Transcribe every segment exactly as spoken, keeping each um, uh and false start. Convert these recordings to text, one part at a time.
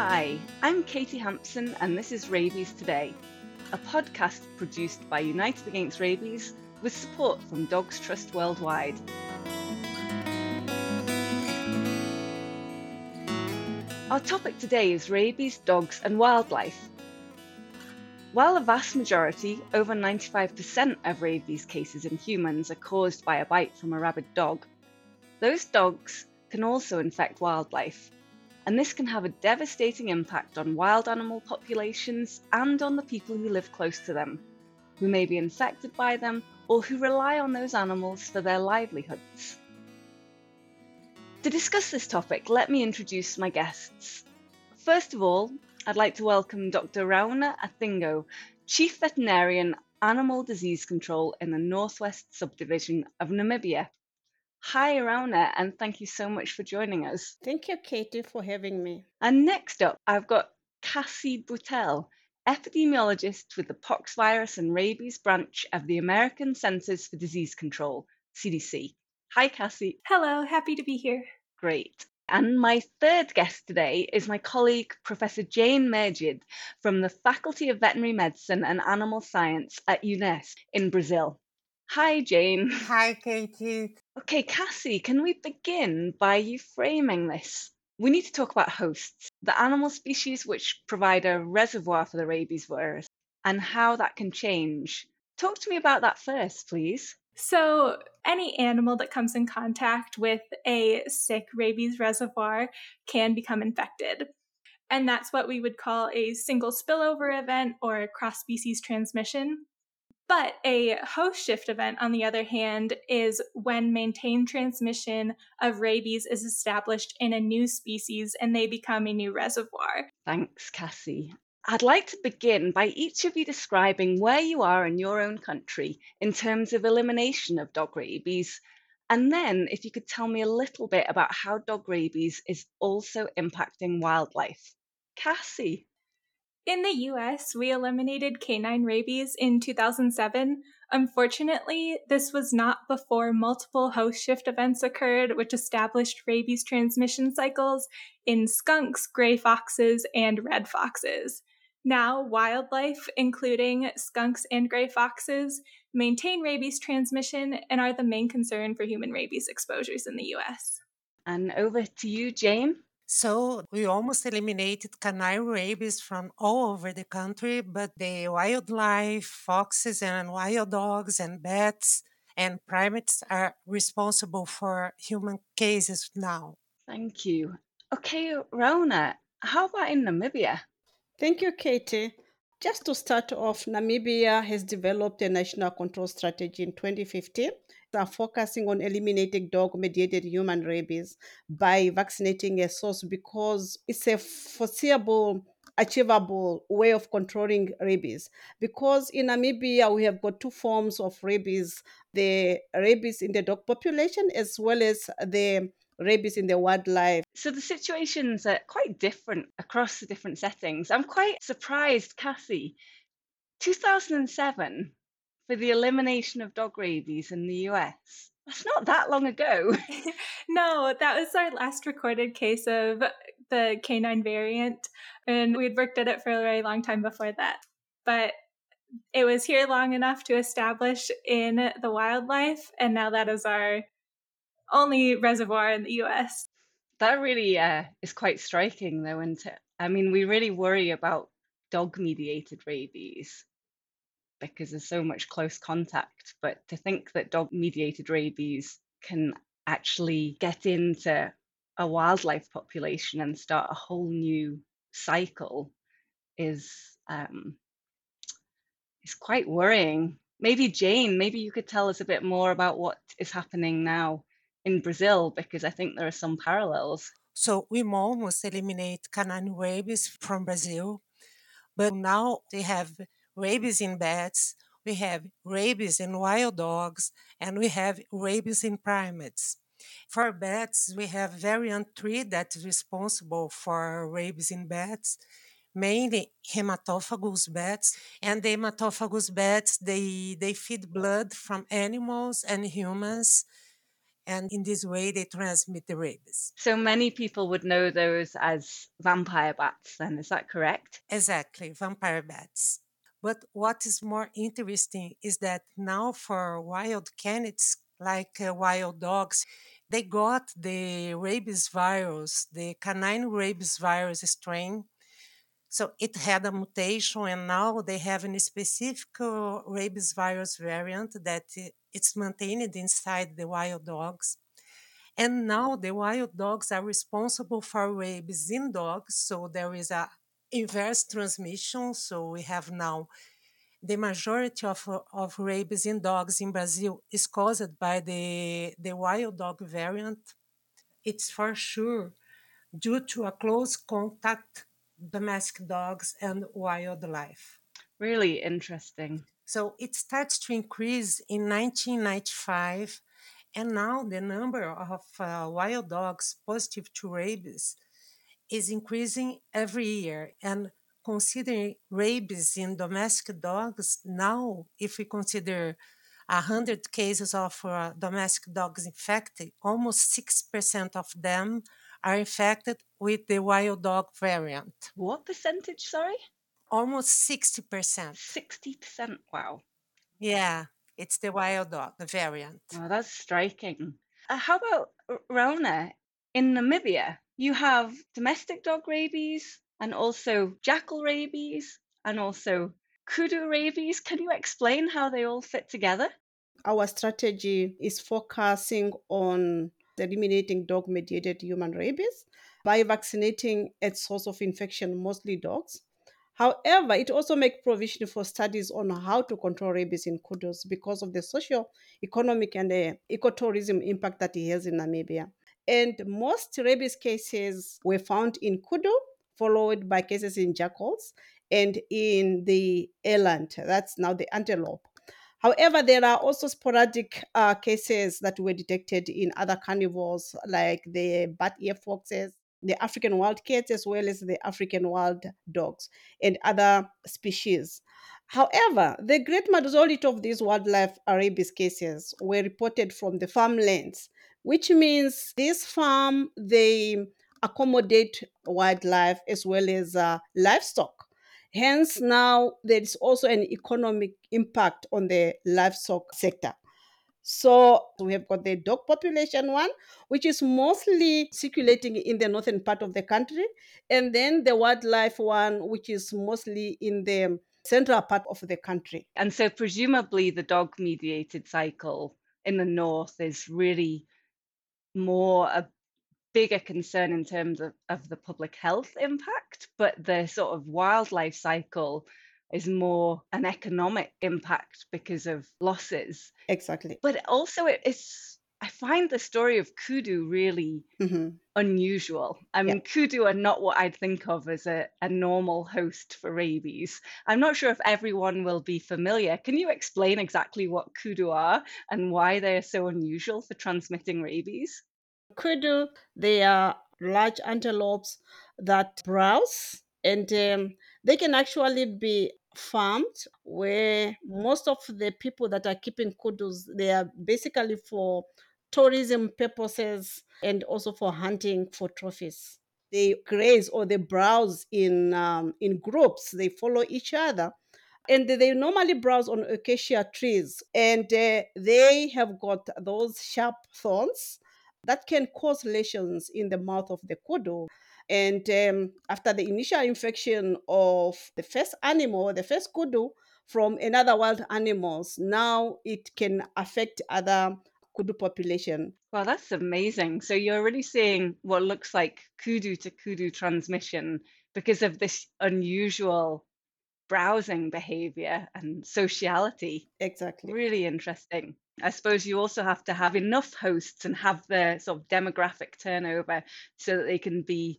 Hi, I'm Katie Hampson and this is Rabies Today, a podcast produced by United Against Rabies with support from Dogs Trust Worldwide. Our topic today is rabies, dogs and wildlife. While a vast majority, over ninety-five percent of rabies cases in humans are caused by a bite from a rabid dog, those dogs can also infect wildlife. And this can have a devastating impact on wild animal populations and on the people who live close to them, who may be infected by them or who rely on those animals for their livelihoods. To discuss this topic, let me introduce my guests. First of all, I'd like to welcome Doctor Rauna Athingo, Chief Veterinarian Animal Disease Control in the Northwest Subdivision of Namibia. Hi, Rauna, and thank you so much for joining us. Thank you, Katie, for having me. And next up, I've got Cassie Boutel, epidemiologist with the poxvirus and rabies branch of the American Centers for Disease Control, C D C. Hi, Cassie. Hello, happy to be here. Great. And my third guest today is my colleague, Professor Jane Megid, from the Faculty of Veterinary Medicine and Animal Science at UNESP in Brazil. Hi, Jane. Hi, Katie. Okay, Cassie, can we begin by you framing this? We need to talk about hosts, the animal species which provide a reservoir for the rabies virus, and how that can change. Talk to me about that first, please. So, any animal that comes in contact with a sick rabies reservoir can become infected. And that's what we would call a single spillover event or cross-species transmission. But a host shift event, on the other hand, is when maintained transmission of rabies is established in a new species and they become a new reservoir. Thanks, Cassie. I'd like to begin by each of you describing where you are in your own country in terms of elimination of dog rabies. And then if you could tell me a little bit about how dog rabies is also impacting wildlife. Cassie. In the U S, we eliminated canine rabies in two thousand seven. Unfortunately, this was not before multiple host shift events occurred, which established rabies transmission cycles in skunks, gray foxes, and red foxes. Now, wildlife, including skunks and gray foxes, maintain rabies transmission and are the main concern for human rabies exposures in the U S. And over to you, Jane. So we almost eliminated canine rabies from all over the country, but the wildlife, foxes and wild dogs and bats and primates are responsible for human cases now. Thank you. Okay, Rona, how about in Namibia? Thank you, Katie. Just to start off, Namibia has developed a national control strategy in twenty fifteen. They are focusing on eliminating dog-mediated human rabies by vaccinating a source because it's a foreseeable, achievable way of controlling rabies. Because in Namibia, we have got two forms of rabies, the rabies in the dog population as well as the rabies in the wildlife. So the situations are quite different across the different settings. I'm quite surprised, Cassie. two thousand seven for the elimination of dog rabies in the U S. That's not that long ago. No, that was our last recorded case of the canine variant, and we'd worked at it for a very long time before that. But it was here long enough to establish in the wildlife, and now that is our only reservoir in the U S. That really uh, is quite striking, though. And I mean, we really worry about dog-mediated rabies because there's so much close contact. But to think that dog-mediated rabies can actually get into a wildlife population and start a whole new cycle is um, is quite worrying. Maybe Jane, maybe you could tell us a bit more about what is happening now in Brazil, because I think there are some parallels. So we almost eliminate canine rabies from Brazil, but now they have rabies in bats, we have rabies in wild dogs, and we have rabies in primates. For bats, we have variant three that is responsible for rabies in bats, mainly hematophagous bats. And the hematophagous bats, they, they feed blood from animals and humans. And in this way, they transmit the rabies. So many people would know those as vampire bats, then, is that correct? Exactly, vampire bats. But what is more interesting is that now for wild canids, like uh, wild dogs, they got the rabies virus, the canine rabies virus strain. So it had a mutation, and now they have a specific uh, rabies virus variant that uh, it's maintained inside the wild dogs. And now the wild dogs are responsible for rabies in dogs. So there is a inverse transmission. So we have now the majority of, of rabies in dogs in Brazil is caused by the, the wild dog variant. It's for sure due to a close contact domestic dogs and wildlife. Really interesting. So it starts to increase in nineteen ninety-five, and now the number of uh, wild dogs positive to rabies is increasing every year. And considering rabies in domestic dogs, now if we consider one hundred cases of uh, domestic dogs infected, almost six percent of them are infected with the wild dog variant. What percentage, sorry? Almost sixty percent. sixty percent. Wow. Yeah, it's the wild dog, the variant. Wow, that's striking. Uh, how about R- Rona? In Namibia, you have domestic dog rabies and also jackal rabies and also kudu rabies. Can you explain how they all fit together? Our strategy is focusing on eliminating dog mediated human rabies by vaccinating its source of infection, mostly dogs. However, it also makes provision for studies on how to control rabies in kudus because of the social, economic, and the ecotourism impact that it has in Namibia. And most rabies cases were found in kudu, followed by cases in jackals and in the eland, that's now the antelope. However, there are also sporadic uh, cases that were detected in other carnivores like the bat ear foxes, the African wild cats, as well as the African wild dogs and other species. However, the great majority of these wildlife rabies cases were reported from the farmlands, which means this farm they accommodate wildlife as well as uh, livestock. Hence, now there is also an economic impact on the livestock sector. So we have got the dog population one, which is mostly circulating in the northern part of the country, and then the wildlife one, which is mostly in the central part of the country. And so, presumably, the dog mediated cycle in the north is really more a bigger concern in terms of, of the public health impact, but the sort of wildlife cycle is more an economic impact because of losses. Exactly. But also, it is, I find the story of kudu really Mm-hmm. unusual. I Yeah. mean, kudu are not what I'd think of as a, a normal host for rabies. I'm not sure if everyone will be familiar. Can you explain exactly what kudu are and why they are so unusual for transmitting rabies? Kudu, they are large antelopes that browse, and um, they can actually be farmed where most of the people that are keeping kudus, they are basically for tourism purposes and also for hunting for trophies. They graze or they browse in um, in groups. They follow each other, and they normally browse on acacia trees, and uh, they have got those sharp thorns that can cause lesions in the mouth of the kudu. And um, after the initial infection of the first animal, the first kudu, from another wild animals, now it can affect other kudu population. Well, that's amazing. So you're really seeing what looks like kudu to kudu transmission because of this unusual browsing behavior and sociality. Exactly. Really interesting. I suppose you also have to have enough hosts and have the sort of demographic turnover so that they can be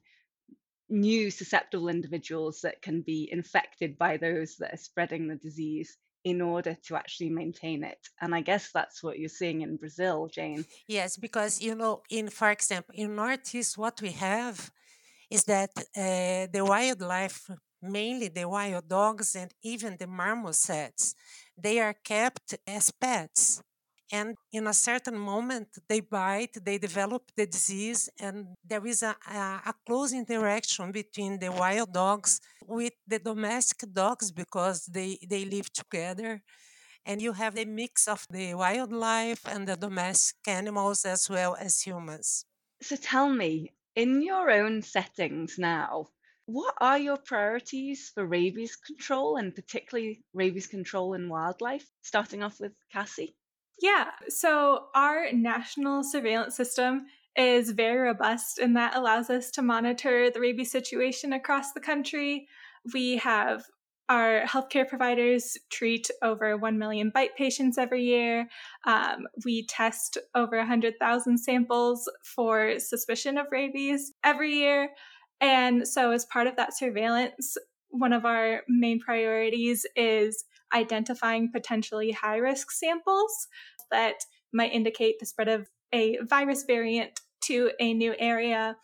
new susceptible individuals that can be infected by those that are spreading the disease in order to actually maintain it. And I guess that's what you're seeing in Brazil, Jane. Yes, because you know, in for example, in Northeast, what we have is that uh, the wildlife, mainly the wild dogs and even the marmosets, they are kept as pets. And in a certain moment, they bite, they develop the disease, and there is a, a, a close interaction between the wild dogs with the domestic dogs because they, they live together. And you have a mix of the wildlife and the domestic animals as well as humans. So tell me, in your own settings now, what are your priorities for rabies control and particularly rabies control in wildlife? Starting off with Cassie. Yeah, so our national surveillance system is very robust, and that allows us to monitor the rabies situation across the country. We have our healthcare providers treat over one million bite patients every year. Um, we test over one hundred thousand samples for suspicion of rabies every year. And so, as part of that surveillance, one of our main priorities is identifying potentially high risk samples that might indicate the spread of a virus variant to a new area,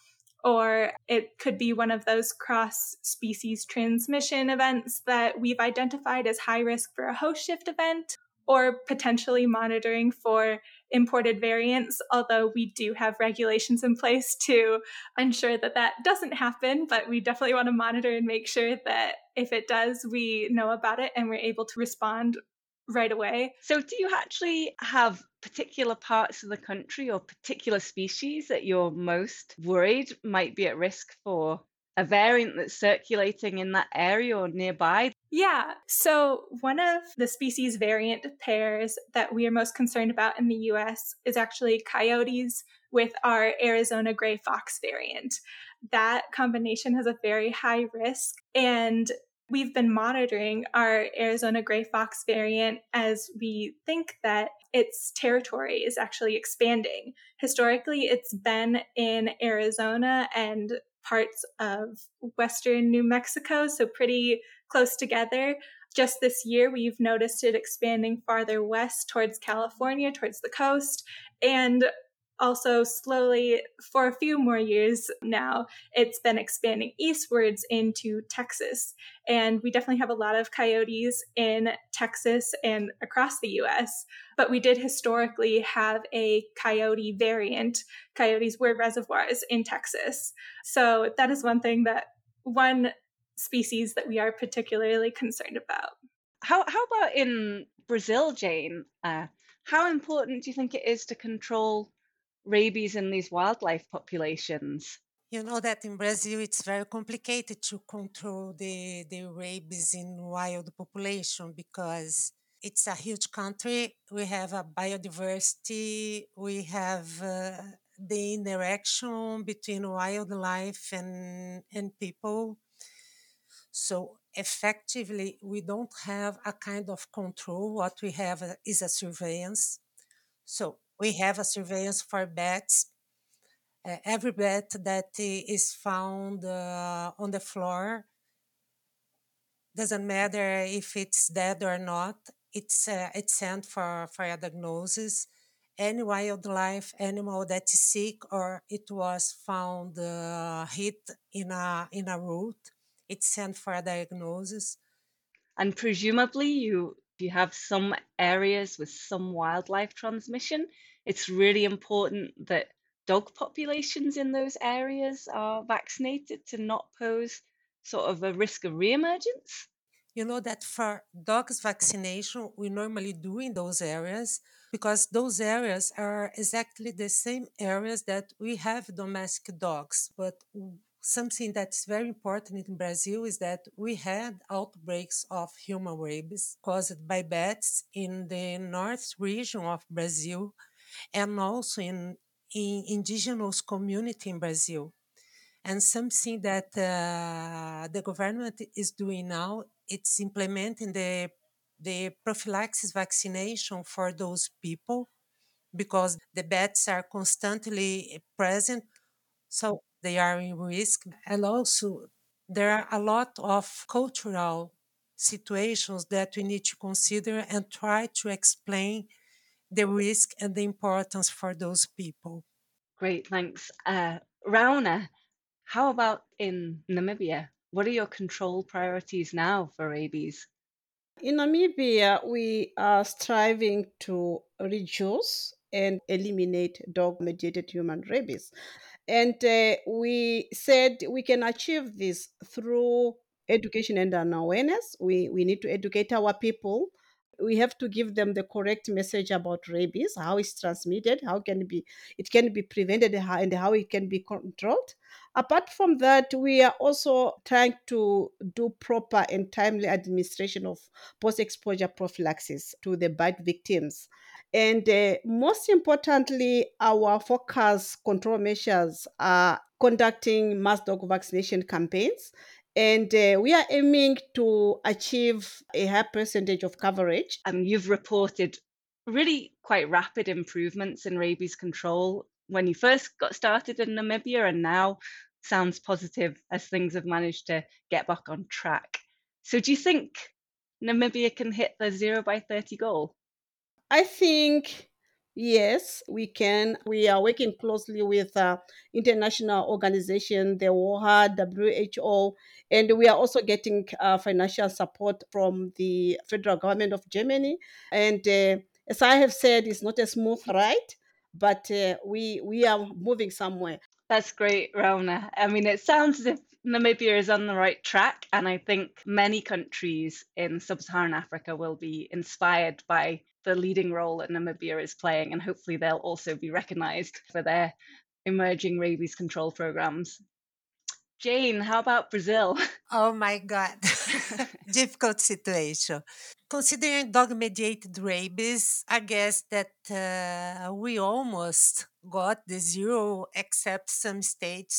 or it could be one of those cross species transmission events that we've identified as high risk for a host shift event, or potentially monitoring for imported variants, although we do have regulations in place to ensure that that doesn't happen. But we definitely want to monitor and make sure that if it does, we know about it and we're able to respond right away. So do you actually have particular parts of the country or particular species that you're most worried might be at risk for a variant that's circulating in that area or nearby? Yeah. So one of the species variant pairs that we are most concerned about in the U S is actually coyotes with our Arizona gray fox variant. That combination has a very high risk, and we've been monitoring our Arizona gray fox variant as we think that its territory is actually expanding. Historically, it's been in Arizona and parts of western New Mexico, so pretty close together. Just this year, we've noticed it expanding farther west towards California, towards the coast, and also slowly for a few more years now, it's been expanding eastwards into Texas. And we definitely have a lot of coyotes in Texas and across the U S, but we did historically have a coyote variant. Coyotes were reservoirs in Texas. So that is one thing that one species that we are particularly concerned about. How, how about in Brazil, Jane? Uh, how important do you think it is to control rabies in these wildlife populations? You know that in Brazil it's very complicated to control the, the rabies in wild population because it's a huge country. We have a biodiversity, we have uh, the interaction between wildlife and, and people. So effectively, we don't have a kind of control. What we have uh, is a surveillance. So we have a surveillance for bats. Uh, every bat that i- is found uh, on the floor, doesn't matter if it's dead or not, it's uh, it's sent for, for a diagnosis. Any wildlife animal that is sick or it was found uh, hit in a in a route, it's sent for a diagnosis. And presumably, you if you have some areas with some wildlife transmission, it's really important that dog populations in those areas are vaccinated to not pose sort of a risk of reemergence. You know that for dogs vaccination, we normally do in those areas because those areas are exactly the same areas that we have domestic dogs. But w- something that's very important in Brazil is that we had outbreaks of human rabies caused by bats in the north region of Brazil and also in, in indigenous community in Brazil. And something that uh, the government is doing now, it's implementing the the prophylaxis vaccination for those people because the bats are constantly present, so they are in risk. And also, there are a lot of cultural situations that we need to consider and try to explain the risk and the importance for those people. Great, thanks. Uh, Rauna, how about in Namibia? What are your control priorities now for rabies? In Namibia, we are striving to reduce and eliminate dog mediated human rabies. And uh, we said we can achieve this through education and an awareness. We, we need to educate our people. We have to give them the correct message about rabies, how it's transmitted, how can it be it can be prevented, and how and how it can be controlled. Apart from that, we are also trying to do proper and timely administration of post-exposure prophylaxis to the bite victims. And uh, most importantly, our focus control measures are conducting mass dog vaccination campaigns. And uh, we are aiming to achieve a high percentage of coverage. Um, you've reported really quite rapid improvements in rabies control when you first got started in Namibia, and now sounds positive as things have managed to get back on track. So do you think Namibia can hit the zero by thirty goal? I think yes, we can. We are working closely with uh, international organization, the WOHA, W H O, and we are also getting uh, financial support from the federal government of Germany. And uh, as I have said, it's not a smooth ride, but uh, we we are moving somewhere. That's great, Rona. I mean, it sounds as if Namibia is on the right track, and I think many countries in sub Saharan Africa will be inspired by the leading role that Namibia is playing, and hopefully they'll also be recognized for their emerging rabies control programs. Jane, how about Brazil? Oh my God. Difficult situation. Considering dog mediated rabies, I guess that uh, we almost got the zero except some states.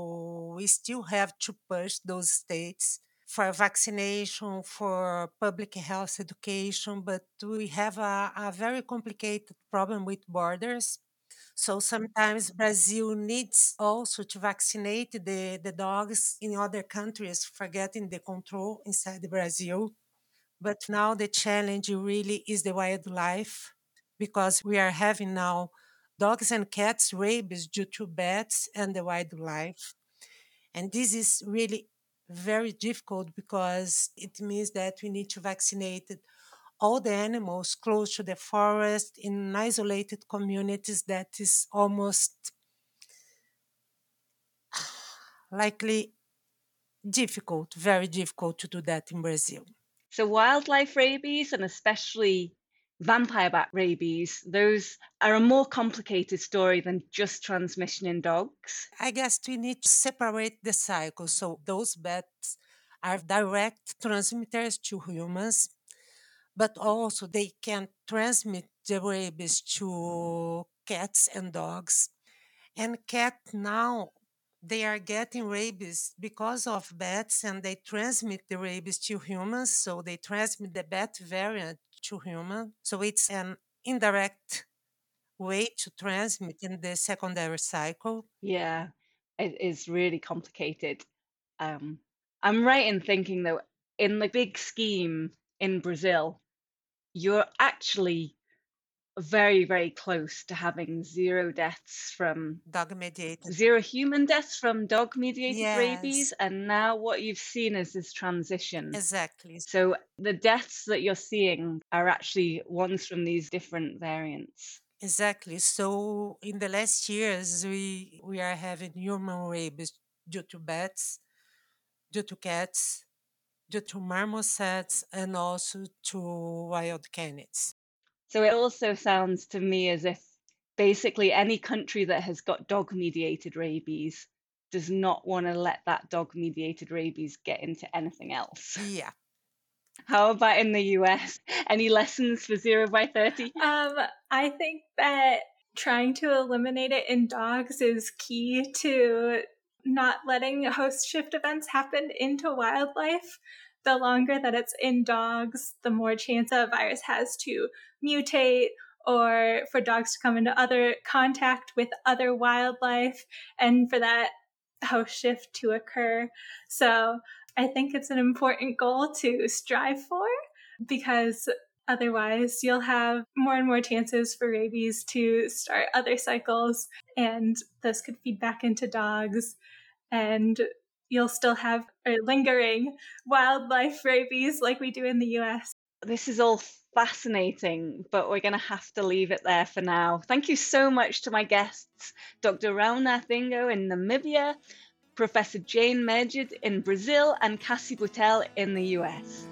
So we still have to push those states for vaccination, for public health education. But we have a, a very complicated problem with borders. So sometimes Brazil needs also to vaccinate the, the dogs in other countries, forgetting the control inside Brazil. But now the challenge really is the wildlife because we are having now dogs and cats rabies due to bats and the wildlife. And this is really very difficult because it means that we need to vaccinate all the animals close to the forest in isolated communities that is almost likely difficult, very difficult to do that in Brazil. So, wildlife rabies, and especially vampire bat rabies, those are a more complicated story than just transmission in dogs. I guess we need to separate the cycle. So, those bats are direct transmitters to humans, but also they can transmit the rabies to cats and dogs. And cat now they are getting rabies because of bats and they transmit the rabies to humans. So they transmit the bat variant to human. So it's an indirect way to transmit in the secondary cycle. Yeah, it is really complicated. Um, I'm right in thinking, though, in the big scheme in Brazil, you're actually very, very close to having zero deaths from Dog mediated. zero human deaths from dog mediated rabies. Yes, And now what you've seen is this transition. exactly. So the deaths that you're seeing are actually ones from these different variants. Exactly. So in the last years, we we are having human rabies due to bats, due to cats, due to marmosets, and also to wild canids. So it also sounds to me as if basically any country that has got dog mediated rabies does not want to let that dog mediated rabies get into anything else. Yeah. How about in the U S? Any lessons for zero by thirty? Um, I think that trying to eliminate it in dogs is key to not letting host shift events happen into wildlife. The longer that it's in dogs, the more chance a virus has to mutate or for dogs to come into other contact with other wildlife and for that host shift to occur. So I think it's an important goal to strive for because otherwise, you'll have more and more chances for rabies to start other cycles, and this could feed back into dogs, and you'll still have a lingering wildlife rabies like we do in the U S. This is all fascinating, but we're going to have to leave it there for now. Thank you so much to my guests, Doctor Rauna Thingo in Namibia, Professor Jane Meged in Brazil, and Cassie Boutel in the U S.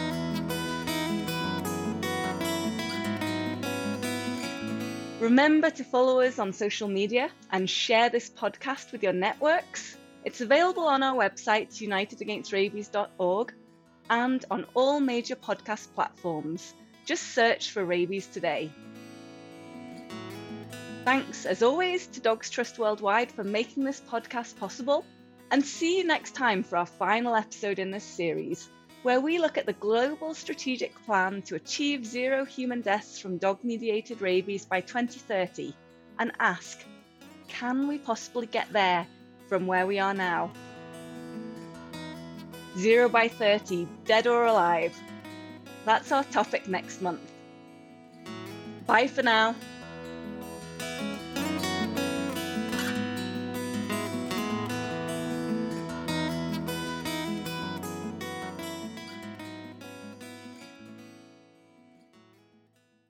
Remember to follow us on social media and share this podcast with your networks. It's available on our website, united against rabies dot org, and on all major podcast platforms. Just search for Rabies Today. Thanks, as always, to Dogs Trust Worldwide for making this podcast possible. And see you next time for our final episode in this series, where we look at the global strategic plan to achieve zero human deaths from dog-mediated rabies by twenty thirty and ask, can we possibly get there from where we are now? Zero by thirty, dead or alive. That's our topic next month. Bye for now.